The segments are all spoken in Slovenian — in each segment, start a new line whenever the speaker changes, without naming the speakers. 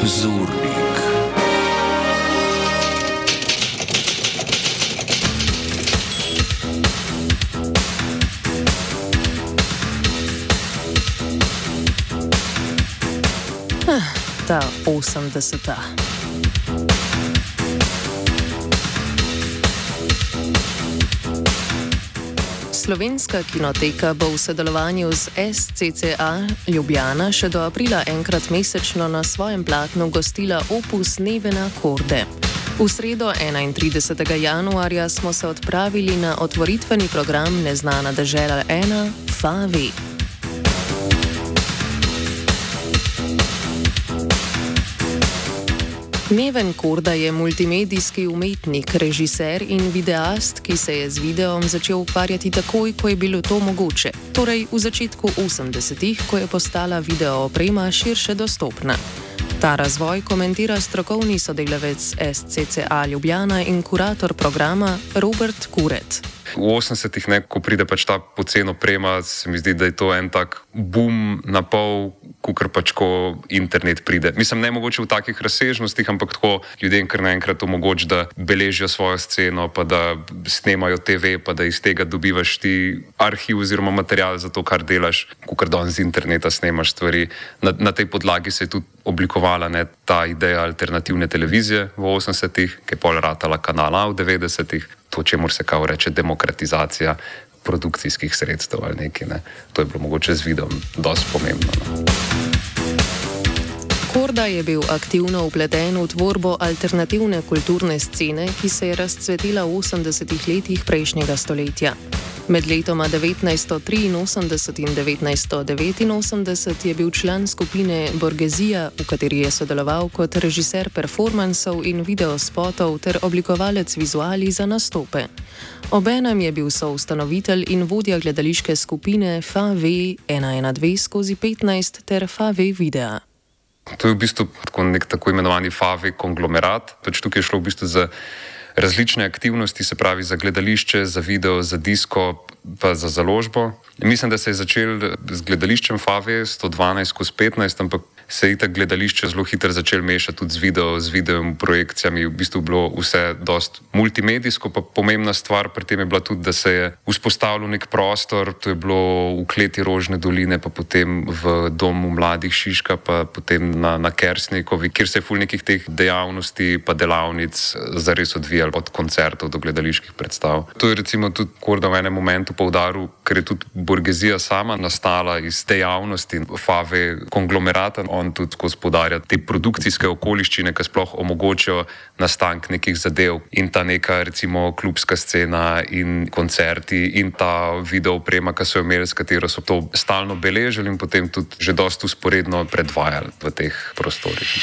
Zurlik.
Ta 80. Slovenska kinoteka bo v sodelovanju z SCCA Ljubljana še do aprila enkrat mesečno na svojem platnu gostila opus Nevena Korde. V sredo 31. januarja smo se odpravili na otvoritveni program Neznana dežela 1 Favi. Neven Korda je multimedijski umetnik, režiser in videast, ki se je z videom začel ukvarjati takoj, ko je bilo to mogoče, torej v začetku 80-ih, ko je postala videooprema širše dostopna. Ta razvoj komentira strokovni sodelavec SCCA Ljubljana in kurator programa Robert Kuret.
V 80-ih, ko pride pač ta poceni oprema, se mi zdi, da je to en tak boom na pol, kukor pač ko internet pride. Mislim, ne mogoče v takih razsežnostih, ampak tako ljudem kar naenkrat omogoči, da beležijo svojo sceno, pa da snemajo TV, pa da iz tega dobivaš ti arhiv oziroma material za to, kar delaš, kukor danes z interneta snemaš stvari. Na tej podlagi se je tudi oblikovala ta ideja alternativne televizije v 80-ih, ki je pol ratala kanala v 90-ih. To, čemur se kao reče demokratizacija produkcijskih sredstev ali nekaj. Ne. To je bilo mogoče z videom dosti pomembno. Ne.
Korda je bil aktivno vpleten v tvorbo alternativne kulturne scene, ki se je razcvetila v 80-ih letih prejšnjega stoletja. Med letoma 1983 in 1989 je bil član skupine Borgezija, v kateri je sodeloval kot režiser performansov in videospotov ter oblikovalec vizualij za nastope. Obenem je bil soustanovitelj in vodja gledališke skupine FAV 112/15 ter FAV Videa.
To je v bistvu nek tako imenovani FAV konglomerat. Pač tukaj je šlo v bistvu za različne aktivnosti, se pravi za gledališče, za video, za disko, pa za založbo. Mislim, da se je začel z gledališčem FAV 112/15, ampak se je itak gledališče zelo hitro začel mešati tudi z videom, projekcijami. V bistvu bilo vse dost multimedijsko, pa pomembna stvar pri tem je bila tudi, da se je vzpostavil nek prostor, to je bilo v kleti Rožne doline, pa potem v domu mladih Šiška, pa potem na Kersnikovi, kjer se je ful nekih teh dejavnosti pa delavnic zares odvijalo, od koncertov do gledaliških predstav. To je recimo tudi Korda v enem momentu poudaril, ker je tudi Borgezija sama nastala iz dejavnosti FAV konglomerata. On tudi skozi poudarja te produkcijske okoliščine, ki sploh omogočajo nastanek nekih zadev in ta neka recimo klubska scena in koncerti in ta videooprema, ki so jo imeli, s katero so to stalno beležili in potem tudi že dosti usporedno predvajali v teh prostorih.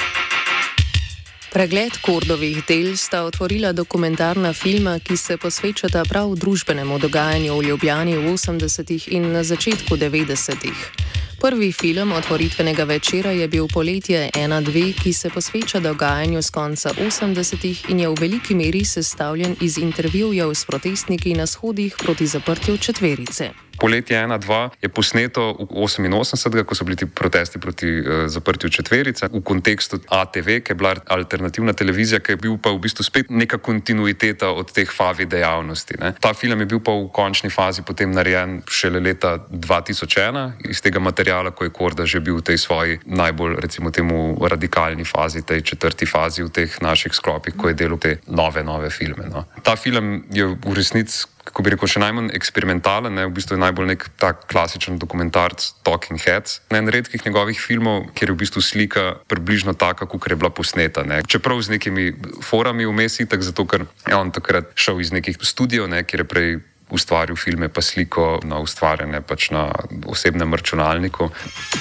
Pregled Kordovih del sta otvorila dokumentarna filma, ki se posvečata prav družbenemu dogajanju v Ljubljani v 80-ih in na začetku 90-ih. Prvi film otvoritvenega večera je bil Poletje 1-2, ki se posveča dogajanju z konca 80-ih in je v veliki meri sestavljen iz intervjujev s protestniki na shodih proti zaprtju četverice.
Poletje 1-2 je posneto v 88, ko so bili ti protesti proti zaprtju četverice, v kontekstu ATV, ki je bila alternativna televizija, ki je bil pa v bistvu spet neka kontinuiteta od teh FAV dejavnosti. Ne. Ta film je bil pa v končni fazi potem narejen šele leta 2001, iz tega materiala, ko je Korda že bil v tej svoji najbolj, recimo temu, radikalni fazi, tej četrti fazi v teh naših sklopih, ko je delal te nove filme. No. Ta film je v resnici, kako bi rekel, še najmanj eksperimentalen, v bistvu je najbolj nek tak klasičen dokumentarc Talking Heads. En redkih njegovih filmov, kjer je v bistvu slika približno taka, kakor je bila posneta. Ne. Čeprav z nekimi forami vmes, tak zato, ker je on takrat šel iz nekih studijev, kjer je prej ustvaril filme pa sliko na ustvarjanje pač na osebnem računalniku.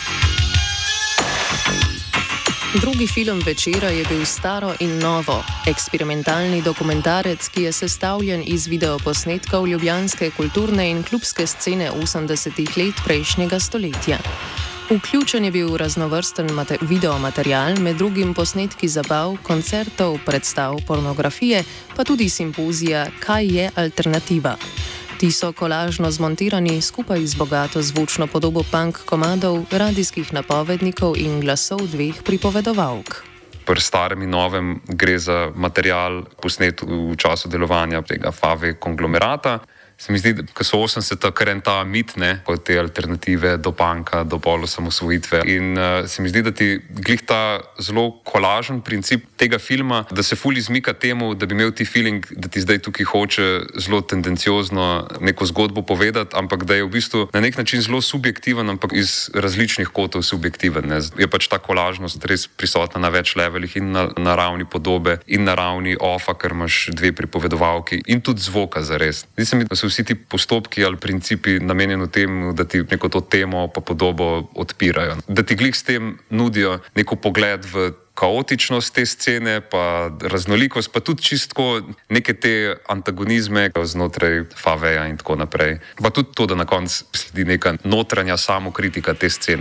Drugi film večera je bil Staro in novo, eksperimentalni dokumentarec, ki je sestavljen iz videoposnetkov ljubljanske kulturne in klubske scene 80-ih let prejšnjega stoletja. Vključen je bil raznovrsten videomaterial, med drugim posnetki zabav, koncertov, predstav, pornografije, pa tudi simpozija Kaj je alternativa? Ti so kolažno zmontirani skupaj z bogato zvočno podobo punk komadov, radijskih napovednikov in glasov dveh pripovedovalk.
Pri starem in novem gre za material posnet v času delovanja tega Fave konglomerata. Se mi zdi, da so 80-ta kar en ta mit, kot te alternative do punka, do polosamosvojitve. In se mi zdi, da ti glih ta zelo kolažen princip tega filma, da se ful izmika temu, da bi imel ti feeling, da ti zdaj tukaj hoče zelo tendenciozno neko zgodbo povedati, ampak da je v bistvu na nek način zelo subjektiven, ampak iz različnih kotov subjektiven. Je pač ta kolažnost res prisotna na več levelih in na ravni podobe in na ravni ofa, ker imaš dve pripovedovalki in tudi zvoka zares. Zdi se mi, da so vsi ti postopki ali principi namenjeni temu, da ti neko to temo pa podobo odpirajo. Da ti glih s tem nudijo neko pogled v kaotičnost te scene, pa raznolikost, pa tudi čistko neke te antagonizme znotraj Faveja in tako naprej. Pa tudi to, da na koncu sledi neka notranja samokritika te scene.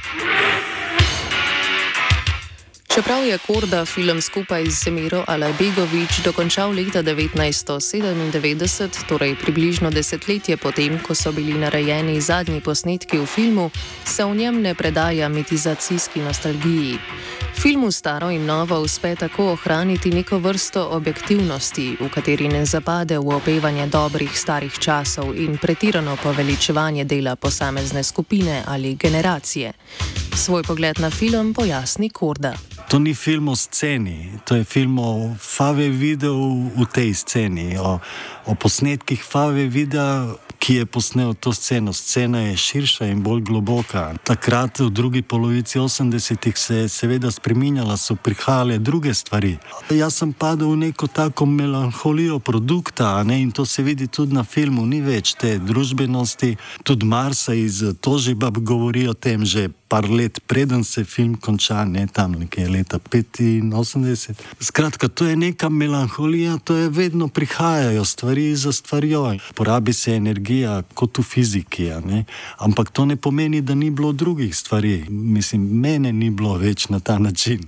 Čeprav je Korda film skupaj z Semiro Alajbegović dokončal leta 1997, torej približno desetletje potem, ko so bili narejeni zadnji posnetki v filmu, se v njem ne predaja mitizacijski nostalgiji. Filmu staro in novo uspe tako ohraniti neko vrsto objektivnosti, v kateri ne zapade v opevanje dobrih starih časov in pretirano poveličevanje dela posamezne skupine ali generacije. Svoj pogled na film pojasni Korda.
To ni film o sceni, to je film o Fave videu v tej sceni, o posnetkih Fave videa, ki je posnel to sceno. Scena je širša in bolj globoka. Takrat, v drugi polovici 80-ih, se je seveda spreminjala, so prihajale druge stvari. Jaz sem padel v neko tako melanholijo produkta, in to se vidi tudi na filmu, ni več te družbenosti. Tudi Marsa iz Tožibab govori o tem že par let, preden se film konča, tam nekaj leta 85. Skratka, to je neka melanholija, to je vedno prihajajo stvari za stvarjo. Porabi se energija kot v fiziki, ampak to ne pomeni, da ni bilo drugih stvari. Mislim, mene ni bilo več na ta način.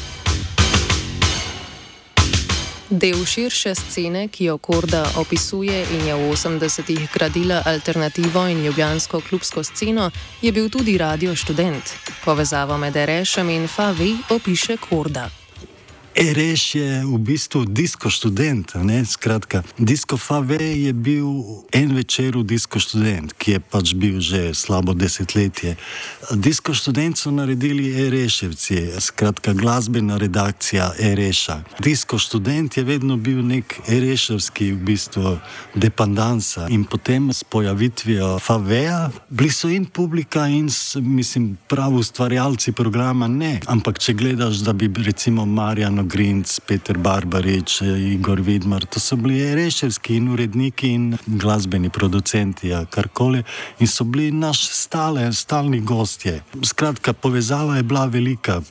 Del širše scene, ki jo Korda opisuje in je v 80-ih gradila alternativo in ljubljansko klubsko sceno, je bil tudi Radio Študent. Povezavo med Erešem in Fave opiše Korda.
Ereš je v bistvu Disko Študent, skratka. Disko Fave je bil en večer v Disko Študent, ki je pač bil že slabo desetletje. Disko Študent so naredili Ereševci, skratka glasbena redakcija Ereša. Disko Študent je vedno bil nek ereševski v bistvu dependansa in potem s pojavitvijo Faveja bili so in publika in prav ustvarjalci programa ne. Ampak če gledaš, da bi recimo Marjano Grinc, Peter Barbarič, Igor Vidmar, to so bili ereševski in uredniki in glasbeni producenti, karkoli, in so bili naš stalni gostje. Skratka, povezava je bila velika.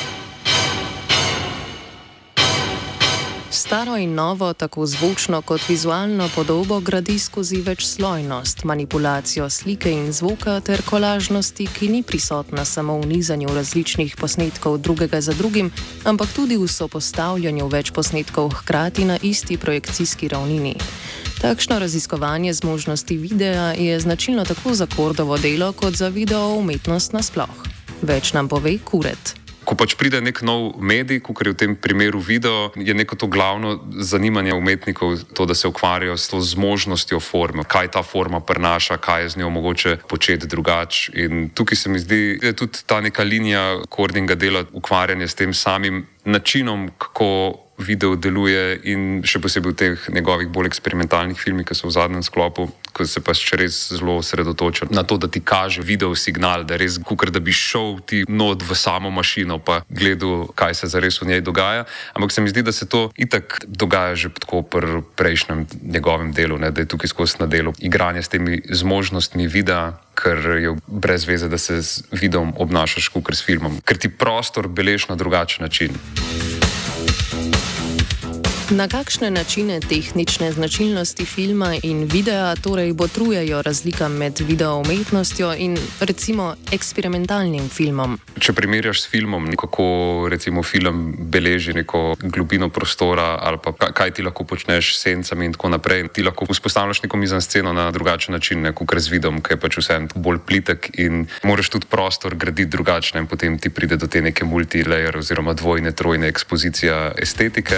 Staro in novo, tako zvočno kot vizualno podobo gradi skozi večslojnost, manipulacijo slike in zvoka ter kolažnosti, ki ni prisotna samo v nizanju različnih posnetkov drugega za drugim, ampak tudi v sopostavljanju več posnetkov hkrati na isti projekcijski ravnini. Takšno raziskovanje zmožnosti videa je značilno tako za Kordovo delo kot za video umetnost nasploh. Več nam pove Kuret.
Ko pač pride nek nov medij, kot je v tem primeru video, je neko to glavno zanimanje umetnikov, to, da se ukvarjajo s to zmožnostjo forme, kaj ta forma prinaša, kaj je z njo mogoče početi drugače. In tukaj se mi zdi, da je tudi ta neka linija Kordinga dela ukvarjanje s tem samim načinom, kako video deluje in še posebej v teh njegovih bolj eksperimentalnih filmih, ki so v zadnjem sklopu, ko se pa še res zelo osredotoča na to, da ti kaže video signal, da res kukor da bi šel ti not v samo mašino pa gledal, kaj se zares v njej dogaja. Ampak se mi zdi, da se to itak dogaja že tako pri prejšnjem njegovem delu, da je tukaj skozi na delu igranje s temi zmožnostmi videa, ker je brez veze, da se z videom obnašaš kukor s filmom, ker ti prostor belež na drugačen način.
Na kakšne načine tehnične značilnosti filma in videa torej botrujejo razlikam med videoumetnostjo in recimo eksperimentalnim filmom?
Če primerjaš s filmom, kako recimo film beleži neko globino prostora ali pa kaj ti lahko počneš s sencami in tako naprej, ti lahko vzpostavljaš neko mizansceno na drugačen način, kot z videom, ki je pač vsem bolj plitek in moraš tudi prostor graditi drugačne in potem ti pride do te neke multilayer oziroma dvojne, trojne ekspozicija estetike.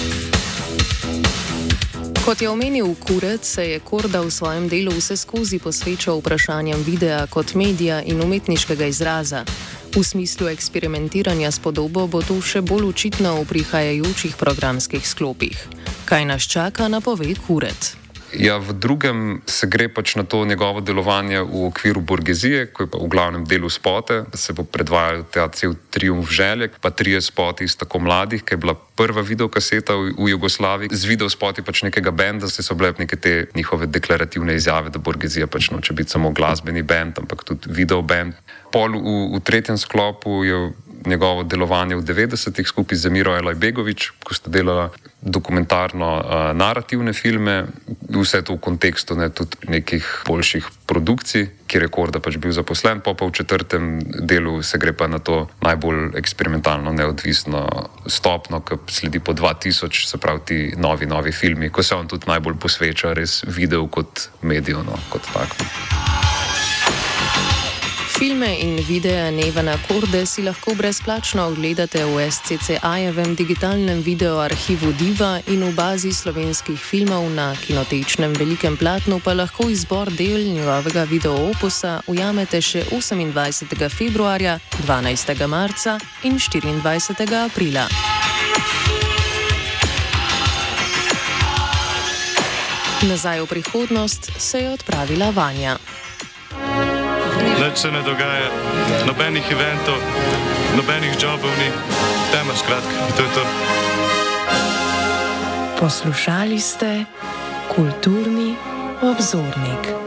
Kot je omenil Kurec, se je Korda v svojem delu vseskozi posvečal vprašanjem videa kot medija in umetniškega izraza. V smislu eksperimentiranja s podobo bo to še bolj očitno v prihajajočih programskih sklopih. Kaj nas čaka, napove Kurec.
Ja, v drugem se gre pač na to njegovo delovanje v okviru burgezije, ko je pa v glavnem delu spote, se bo predvajal ta cel triumf želje, pa 3 spoti iz Tako mladih, ki je bila prva videokaseta v Jugoslaviji. Z videospoti pač nekega benda so bile neke te njihove deklarativne izjave, da burgezija pač noče biti samo glasbeni bend, ampak tudi videobend. Pol v tretjem sklopu je njegovo delovanje v 90-ih skupaj z Miro Elajbegović, ko sta delala dokumentarno-narativne filme, vse to v kontekstu tudi nekih boljših produkcij, kjer je Korda pač bil zaposlen, pa v četrtem delu se gre pa na to najbolj eksperimentalno, neodvisno stopno, ki sledi po 2000, se pravi ti novi filmi, ko se on tudi najbolj posveča res videu kot mediju, kot tako.
Filme in videe Nevana Korde si lahko brezplačno ogledate v SCCA-jevem digitalnem videoarhivu Diva in v bazi slovenskih filmov na kinotečnem velikem platnu pa lahko izbor del njegovega videoopusa ujamete še 28. februarja, 12. marca in 24. aprila. Nazaj v prihodnost se je odpravila Vanja.
Nič se ne dogaja, nobenih eventov, nobenih jobov ni, tema skratka, to je to.
Poslušali ste Kulturni obzornik.